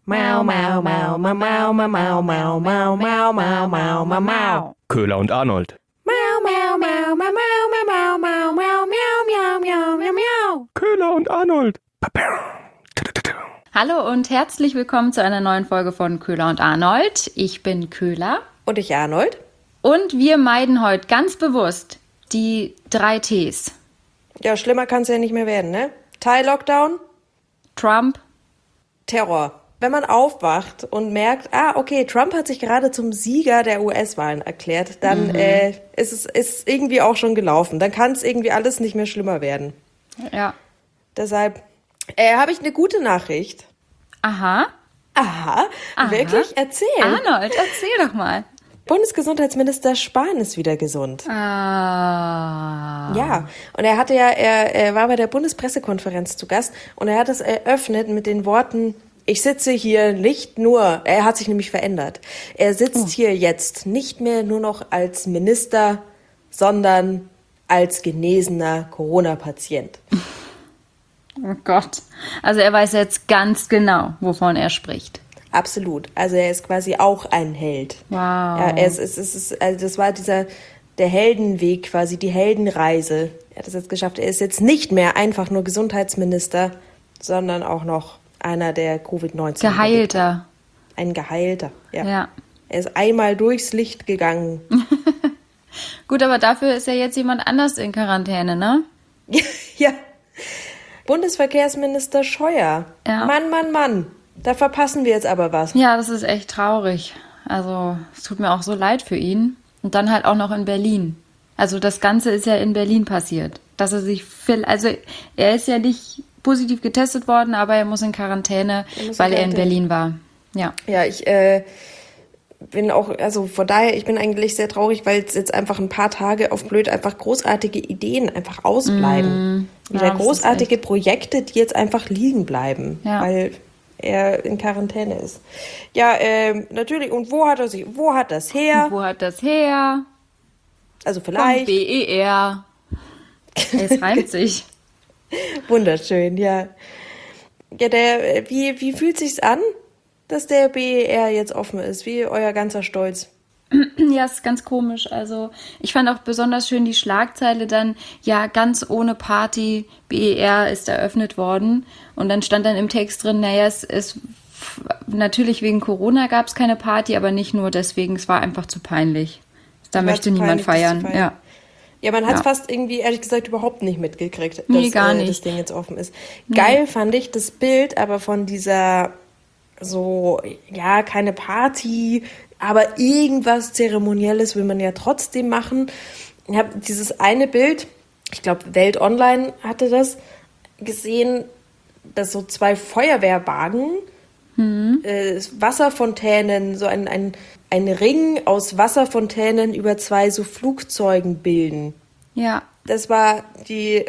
Mau, mau, mau, mau, mau, mau, mau, mau, mau, mau, mau, mau, mau, mau. Köhler und Arnold. Mau, mau, mau, mau, mau, mau, mau, mau, mau, miau, miau, miau, miau. Köhler und Arnold. Hallo und herzlich willkommen zu einer neuen Folge von Köhler und Arnold. Ich bin Köhler. Und ich Arnold. Und wir meiden heute ganz bewusst die 3 Ts. Ja, schlimmer kann es ja nicht mehr werden, ne? Thai-Lockdown, Trump. Terror. Wenn man aufwacht und merkt, okay, Trump hat sich gerade zum Sieger der US-Wahlen erklärt, dann ist es irgendwie auch schon gelaufen. Dann kann es irgendwie alles nicht mehr schlimmer werden. Ja. Deshalb habe ich eine gute Nachricht. Aha. Aha. Wirklich? Erzähl. Arnold, erzähl doch mal. Bundesgesundheitsminister Spahn ist wieder gesund. Ah. Ja, und er war bei der Bundespressekonferenz zu Gast und er hat es eröffnet mit den Worten: Ich sitze hier nicht nur, er hat sich nämlich verändert. Er sitzt hier jetzt nicht mehr nur noch als Minister, sondern als genesener Corona-Patient. Oh Gott. Also er weiß jetzt ganz genau, wovon er spricht. Absolut. Also er ist quasi auch ein Held. Wow. Ja, also das war der Heldenweg, quasi die Heldenreise. Er hat es jetzt geschafft. Er ist jetzt nicht mehr einfach nur Gesundheitsminister, sondern auch noch einer, der Covid-19 Geheilter. Ein Geheilter, ja. Ja. Er ist einmal durchs Licht gegangen. Gut, aber dafür ist ja jetzt jemand anders in Quarantäne, ne? Ja. Bundesverkehrsminister Scheuer. Ja. Mann. Da verpassen wir jetzt aber was. Ja, das ist echt traurig. Also, es tut mir auch so leid für ihn. Und dann halt auch noch in Berlin. Also, das Ganze ist ja in Berlin passiert. Dass er ist ja nicht positiv getestet worden, aber er muss in Quarantäne, weil er in Berlin war. Ja. Ja, ich bin auch, also von daher, ich bin eigentlich sehr traurig, weil es jetzt einfach ein paar Tage auf blöd einfach großartige Ideen einfach ausbleiben. Wieder großartige Projekte, die jetzt einfach liegen bleiben, weil er in Quarantäne ist. Ja, natürlich. Und wo hat das her? Wo hat das her? Also vielleicht. Vom BER. Es reimt sich. Wunderschön, ja. Ja, wie fühlt sich's an, dass der BER jetzt offen ist? Wie euer ganzer Stolz? Ja, ist ganz komisch. Also ich fand auch besonders schön die Schlagzeile dann, ja, ganz ohne Party, BER ist eröffnet worden. Und dann stand dann im Text drin, naja, es natürlich wegen Corona gab es keine Party, aber nicht nur deswegen, es war einfach zu peinlich. Da möchte niemand feiern. Ja, man hat es fast irgendwie, ehrlich gesagt, überhaupt nicht mitgekriegt, dass das Ding jetzt offen ist. Geil fand ich das Bild, aber von dieser keine Party, aber irgendwas Zeremonielles will man ja trotzdem machen. Ich habe dieses eine Bild, ich glaube Welt Online hatte das, gesehen, dass so 2 Feuerwehrwagen, Wasserfontänen, so ein Ring aus Wasserfontänen über 2 so Flugzeugen bilden. Ja. Das war der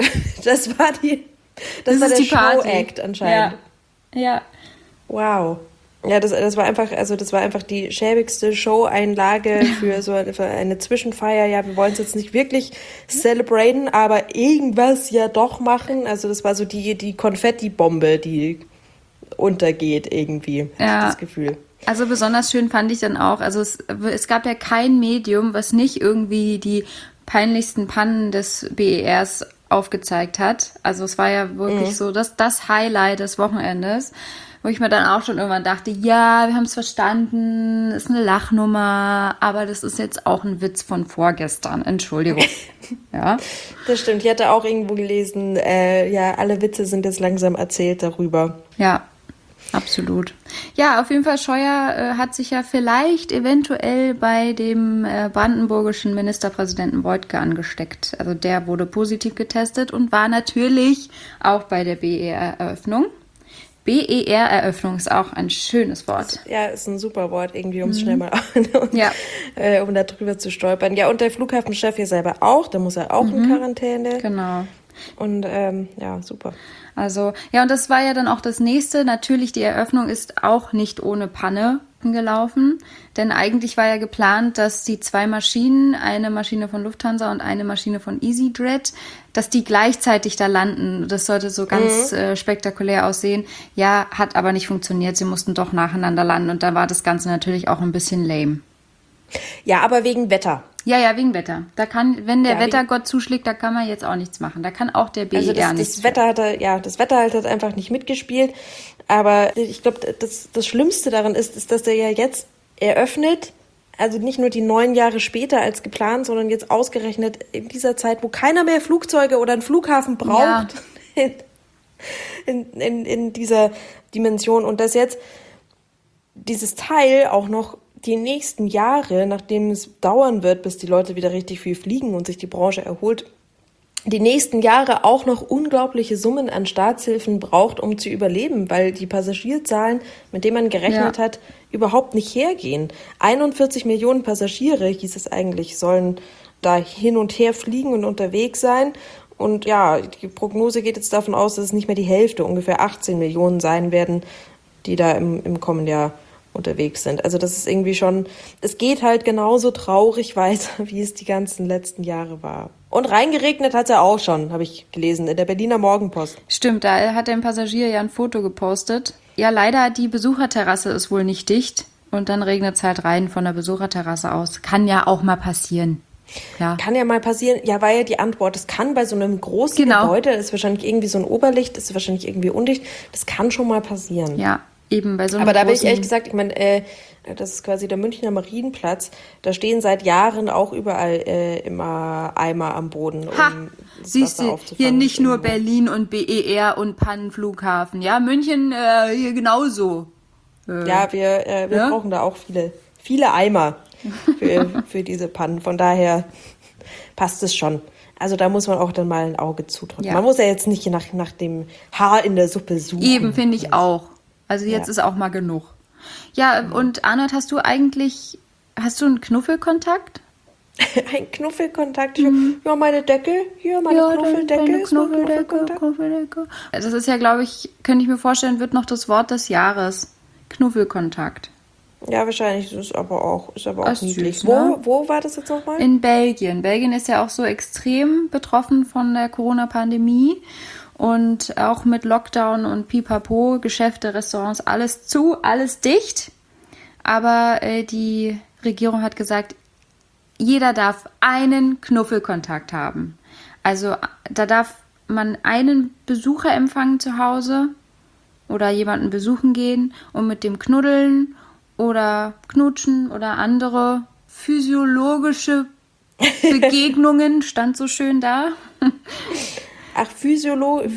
Show-Act anscheinend. Ja. Wow. Ja, das war einfach die schäbigste Show-Einlage für eine Zwischenfeier. Ja, wir wollen es jetzt nicht wirklich celebraten, aber irgendwas ja doch machen. Also das war so die Konfetti-Bombe, die untergeht irgendwie, das Gefühl. Also besonders schön fand ich dann auch, also es gab ja kein Medium, was nicht irgendwie die peinlichsten Pannen des BERs aufgezeigt hat. Also es war ja wirklich so das Highlight des Wochenendes, wo ich mir dann auch schon irgendwann dachte, ja, wir haben es verstanden, ist eine Lachnummer, aber das ist jetzt auch ein Witz von vorgestern, Entschuldigung. Ja. Das stimmt, ich hatte auch irgendwo gelesen, alle Witze sind jetzt langsam erzählt darüber. Ja, absolut. Ja, auf jeden Fall, Scheuer hat sich ja vielleicht eventuell bei dem brandenburgischen Ministerpräsidenten Woidke angesteckt. Also der wurde positiv getestet und war natürlich auch bei der BER-Eröffnung. BER-Eröffnung ist auch ein schönes Wort. Ja, ist ein super Wort irgendwie, um es schnell mal um da drüber zu stolpern. Ja, und der Flughafenchef hier selber auch, da muss er auch in Quarantäne. Genau. Und super. Also, ja, und das war ja dann auch das nächste. Natürlich, die Eröffnung ist auch nicht ohne Panne. gelaufen, denn eigentlich war ja geplant, dass die 2 Maschinen, eine Maschine von Lufthansa und eine Maschine von EasyJet, dass die gleichzeitig da landen. Das sollte so ganz spektakulär aussehen. Ja, hat aber nicht funktioniert. Sie mussten doch nacheinander landen und da war das Ganze natürlich auch ein bisschen lame. Ja, aber wegen Wetter. Ja, wegen Wetter. Da kann, wenn der Wettergott zuschlägt, da kann man jetzt auch nichts machen. Da kann auch der BER nichts. Das Wetter hat einfach nicht mitgespielt. Aber ich glaube, das Schlimmste daran ist, dass der ja jetzt eröffnet, also nicht nur die 9 Jahre später als geplant, sondern jetzt ausgerechnet in dieser Zeit, wo keiner mehr Flugzeuge oder einen Flughafen braucht, in dieser Dimension. Und dass jetzt dieses Teil auch noch die nächsten Jahre, nachdem es dauern wird, bis die Leute wieder richtig viel fliegen und sich die Branche erholt, die nächsten Jahre auch noch unglaubliche Summen an Staatshilfen braucht, um zu überleben, weil die Passagierzahlen, mit denen man gerechnet hat, überhaupt nicht hergehen. 41 Millionen Passagiere, hieß es eigentlich, sollen da hin und her fliegen und unterwegs sein. Und ja, die Prognose geht jetzt davon aus, dass es nicht mehr die Hälfte, ungefähr 18 Millionen sein werden, die da im kommenden Jahr unterwegs sind. Also das ist irgendwie schon, es geht halt genauso traurig weiter, wie es die ganzen letzten Jahre war. Und reingeregnet hat es ja auch schon, habe ich gelesen, in der Berliner Morgenpost. Stimmt, da hat ein Passagier ja ein Foto gepostet. Ja, leider, die Besucherterrasse ist wohl nicht dicht und dann regnet es halt rein von der Besucherterrasse aus. Kann ja auch mal passieren. Ja. Kann ja mal passieren. Ja, war ja die Antwort. Das kann bei so einem großen Gebäude, das ist wahrscheinlich irgendwie so ein Oberlicht, das ist wahrscheinlich irgendwie undicht. Das kann schon mal passieren. Ja, eben bei so einem Aber da bin ich ehrlich gesagt, ich meine, das ist quasi der Münchner Marienplatz. Da stehen seit Jahren auch überall immer Eimer am Boden, um das siehst Wasser du, aufzufangen. hier nicht nur Berlin und BER und Pannenflughafen. Ja, München hier genauso. Ja, wir brauchen da auch viele Eimer für diese Pannen. Von daher passt es schon. Also da muss man auch dann mal ein Auge zudrücken. Ja. Man muss ja jetzt nicht nach dem Haar in der Suppe suchen. Eben, finde ich auch. Also jetzt ist auch mal genug. Ja, und Arnold, hast du einen Knuffelkontakt? Ein Knuffelkontakt? Ja, meine Decke. Hier, meine Knuffeldecke. Knuffeldecke. Das ist ja, glaube ich, könnte ich mir vorstellen, wird noch das Wort des Jahres. Knuffelkontakt. Ja, wahrscheinlich ist es aber auch niedlich. Süß, ne? Wo war das jetzt nochmal? In Belgien. Belgien ist ja auch so extrem betroffen von der Corona-Pandemie. Und auch mit Lockdown und Pipapo, Geschäfte, Restaurants, alles zu, alles dicht. Aber die Regierung hat gesagt, jeder darf einen Knuffelkontakt haben. Also da darf man einen Besucher empfangen zu Hause oder jemanden besuchen gehen und mit dem knuddeln oder knutschen oder andere physiologische Begegnungen, stand so schön da. Ach, physische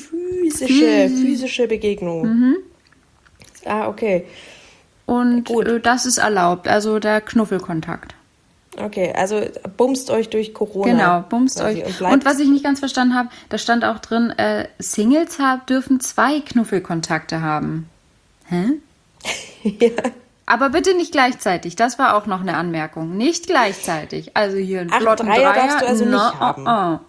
Begegnungen. Mhm. Ah, okay. Und das ist erlaubt, also der Knuffelkontakt. Okay, also bumst euch durch Corona. Genau, bumst euch. Und was ich nicht ganz verstanden habe, da stand auch drin, Singles dürfen 2 Knuffelkontakte haben. Hä? Ja. Aber bitte nicht gleichzeitig, das war auch noch eine Anmerkung. Nicht gleichzeitig. Also hier ein flotten Dreier darfst du also nicht haben.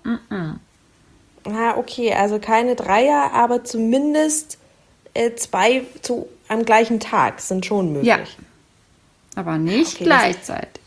Ah, okay, also keine Dreier, aber zumindest 2 am gleichen Tag sind schon möglich. Ja, aber nicht gleichzeitig.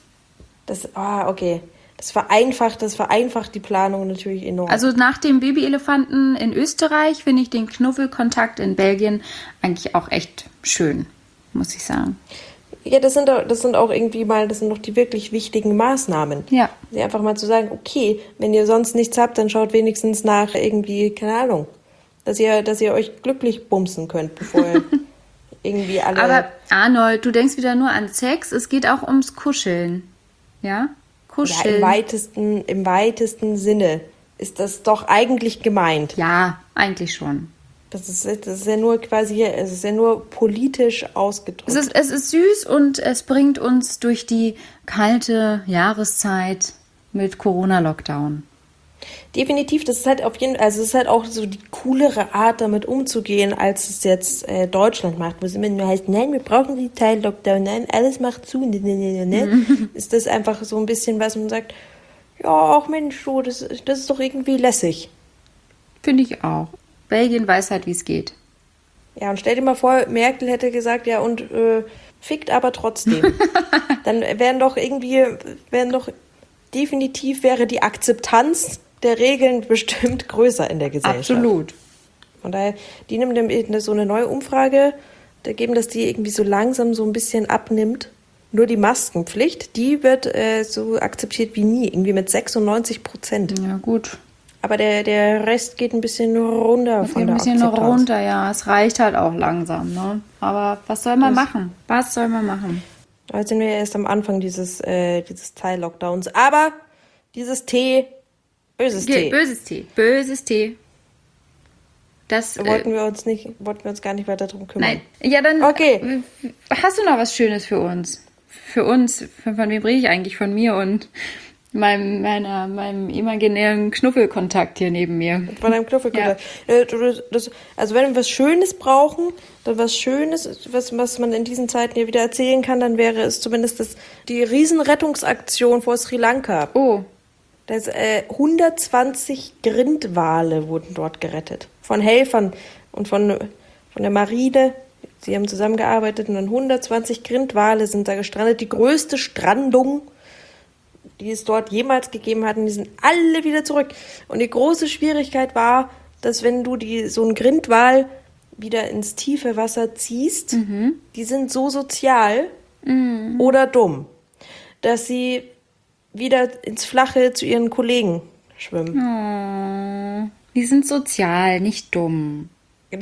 Okay. Das vereinfacht die Planung natürlich enorm. Also nach dem Babyelefanten in Österreich finde ich den Knuffelkontakt in Belgien eigentlich auch echt schön, muss ich sagen. Ja, das sind auch irgendwie das sind doch die wirklich wichtigen Maßnahmen. Ja. Also einfach mal zu sagen, okay, wenn ihr sonst nichts habt, dann schaut wenigstens nach irgendwie, keine Ahnung, dass ihr euch glücklich bumsen könnt, bevor ihr irgendwie alle... Aber Arnold, du denkst wieder nur an Sex, es geht auch ums Kuscheln. Ja? Kuscheln. Ja, im weitesten Sinne ist das doch eigentlich gemeint. Ja, eigentlich schon. Das ist ja nur es ist ja nur politisch ausgedrückt. Es ist süß und es bringt uns durch die kalte Jahreszeit mit Corona-Lockdown. Definitiv, das ist halt es ist halt auch so die coolere Art, damit umzugehen, als es jetzt Deutschland macht, wo es immer nur heißt, nein, wir brauchen die Teil-Lockdown, nein, alles macht zu, ne. Ist das einfach so ein bisschen, was man sagt, ja, auch Mensch, so, das ist doch irgendwie lässig. Finde ich auch. Belgien weiß halt, wie es geht. Ja, und stell dir mal vor, Merkel hätte gesagt, ja, und fickt aber trotzdem. Dann definitiv wäre die Akzeptanz der Regeln bestimmt größer in der Gesellschaft. Absolut. Von daher, die nehmen so eine neue Umfrage, da geben, dass die irgendwie so langsam so ein bisschen abnimmt. Nur die Maskenpflicht, die wird so akzeptiert wie nie, irgendwie mit 96%. Ja, gut. Aber der Rest geht ein bisschen runter von der Ein bisschen noch Akzeptanz. runter, ja. Es reicht halt auch langsam, ne? Aber was soll man machen? Was soll man machen? Jetzt sind wir erst am Anfang dieses Teil-Lockdowns. Aber dieses Tee, böses Tee. Böses Tee. Das Wollten wir uns gar nicht weiter drum kümmern. Nein. Ja, dann Okay. Hast du noch was Schönes für uns? Für uns, von wem rede ich eigentlich? Von mir und meinem imaginären Knuffelkontakt hier neben mir. Von einem Knuffelkontakt. Ja. Also wenn wir was Schönes brauchen, dann was Schönes, was man in diesen Zeiten hier wieder erzählen kann, dann wäre es zumindest die Riesenrettungsaktion vor Sri Lanka. Oh. 120 Grindwale wurden dort gerettet. Von Helfern und von der Marine. Sie haben zusammengearbeitet und dann 120 Grindwale sind da gestrandet. Die größte Strandung, die es dort jemals gegeben hat. Und die sind alle wieder zurück. Und die große Schwierigkeit war, dass wenn du so einen Grindwal wieder ins tiefe Wasser ziehst, die sind so sozial oder dumm, dass sie wieder ins Flache zu ihren Kollegen schwimmen. Oh, die sind sozial, nicht dumm.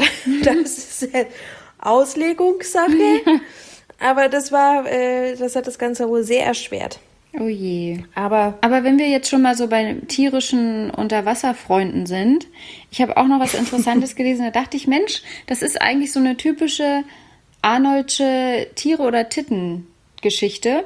Das ist Auslegungssache, aber das hat das Ganze wohl sehr erschwert. Oh je. Aber wenn wir jetzt schon mal so bei tierischen Unterwasserfreunden sind, ich habe auch noch was Interessantes gelesen, da dachte ich, Mensch, das ist eigentlich so eine typische Arnoldsche Tiere- oder Titten-Geschichte.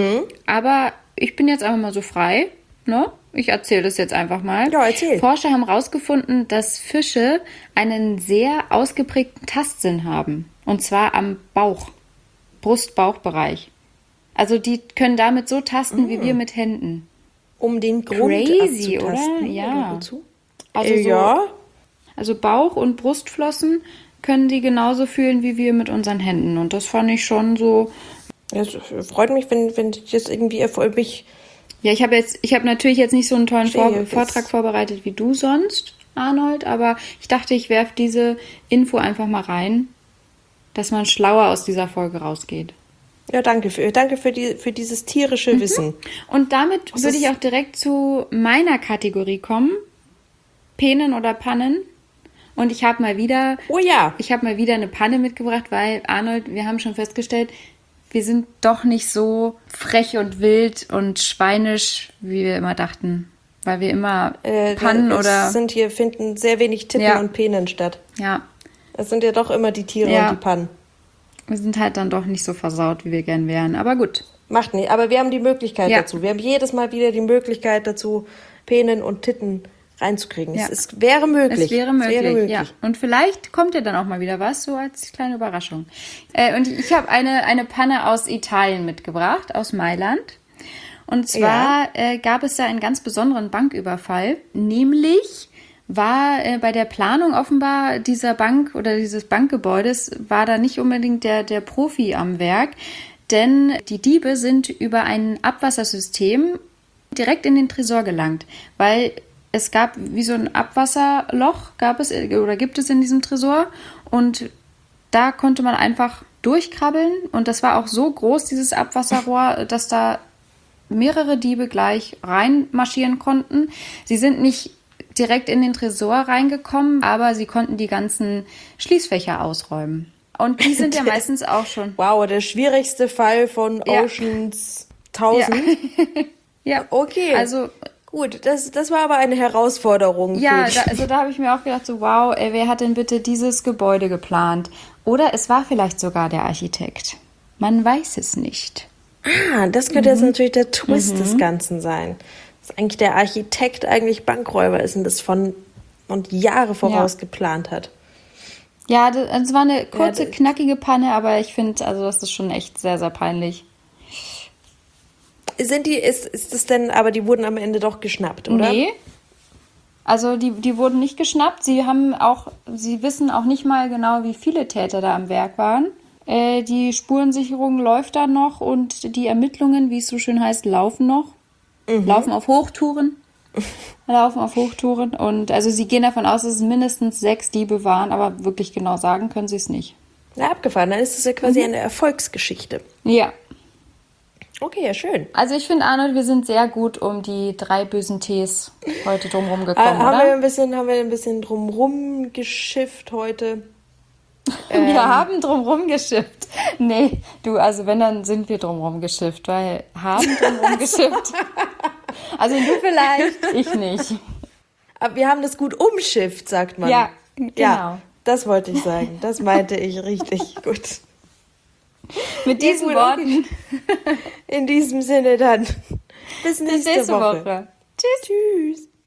Aber ich bin jetzt einfach mal so frei, ne? Ich erzähle das jetzt einfach mal. Ja, erzähl. Forscher haben herausgefunden, dass Fische einen sehr ausgeprägten Tastsinn haben. Und zwar am Bauch, Brust-Bauch-Bereich. Also die können damit so tasten, wie wir mit Händen. um den Grund Crazy, abzutasten. oder? Ja. Oder wozu? Also Ja. Also Bauch- und Brustflossen können die genauso fühlen wie wir mit unseren Händen. Und das fand ich schon so. Es freut mich, wenn ich das irgendwie mich. Ja, ich habe natürlich jetzt nicht so einen tollen Verstehe, Vortrag vorbereitet wie du sonst, Arnold, aber ich dachte, ich werfe diese Info einfach mal rein, dass man schlauer aus dieser Folge rausgeht. Ja, danke für dieses tierische Wissen. Und damit würde ich auch direkt zu meiner Kategorie kommen. Penen oder Pannen. Und ich habe mal wieder eine Panne mitgebracht, weil, Arnold, wir haben schon festgestellt, wir sind doch nicht so frech und wild und schweinisch, wie wir immer dachten. Weil wir immer Pannen finden sehr wenig Tippen und Penen statt. Ja. Es sind ja doch immer die Tiere und die Pannen. Wir sind halt dann doch nicht so versaut, wie wir gern wären. Aber gut. Macht nicht. Aber wir haben die Möglichkeit dazu. Wir haben jedes Mal wieder die Möglichkeit dazu, Penen und Titten reinzukriegen. Ja. Es wäre möglich. Es wäre möglich, ja. Und vielleicht kommt ja dann auch mal wieder was, so als kleine Überraschung. Und ich habe eine Panne aus Italien mitgebracht, aus Mailand. Und zwar gab es da einen ganz besonderen Banküberfall. Nämlich war bei der Planung offenbar dieser Bank oder dieses Bankgebäudes war da nicht unbedingt der Profi am Werk. Denn die Diebe sind über ein Abwassersystem direkt in den Tresor gelangt. Weil es gab wie so ein Abwasserloch, gibt es in diesem Tresor. Und da konnte man einfach durchkrabbeln. Und das war auch so groß, dieses Abwasserrohr, dass da mehrere Diebe gleich reinmarschieren konnten. Sie sind nicht direkt in den Tresor reingekommen, aber sie konnten die ganzen Schließfächer ausräumen. Und die sind ja meistens auch schon... Wow, der schwierigste Fall von Oceans 1000. Ja, okay. Also... Gut, das war aber eine Herausforderung. Ja, da habe ich mir auch gedacht, so wow, wer hat denn bitte dieses Gebäude geplant? Oder es war vielleicht sogar der Architekt. Man weiß es nicht. Das könnte jetzt natürlich der Twist des Ganzen sein. Dass eigentlich der Architekt eigentlich Bankräuber ist und das und Jahre voraus geplant hat. Ja, das war eine kurze, knackige Panne, aber ich finde, also das ist schon echt sehr, sehr peinlich. Ist das denn, aber die wurden am Ende doch geschnappt, oder? Nee. Also die wurden nicht geschnappt. Sie wissen auch nicht mal genau, wie viele Täter da am Werk waren. Die Spurensicherung läuft da noch und die Ermittlungen, wie es so schön heißt, laufen noch. Laufen auf Hochtouren. Und also sie gehen davon aus, dass es mindestens 6 Diebe waren, aber wirklich genau sagen können sie es nicht. Na, abgefahren. Dann ist es ja quasi eine Erfolgsgeschichte. Ja. Okay, ja, schön. Also ich finde, Arnold, wir sind sehr gut um die 3 bösen Ts heute drumherum gekommen, Haben oder? wir ein bisschen drumrum geschifft heute. Wir haben drumherum geschifft. Nee, also wenn, dann sind wir drumherum geschifft, weil haben drumherum geschifft. Also du vielleicht, ich nicht. Aber wir haben das gut umschifft, sagt man. Ja, genau. Ja, das wollte ich sagen. Das meinte ich richtig gut. Mit diesen Worten. In diesem Sinne dann. Bis nächste Woche. Tschüss. Tschüss.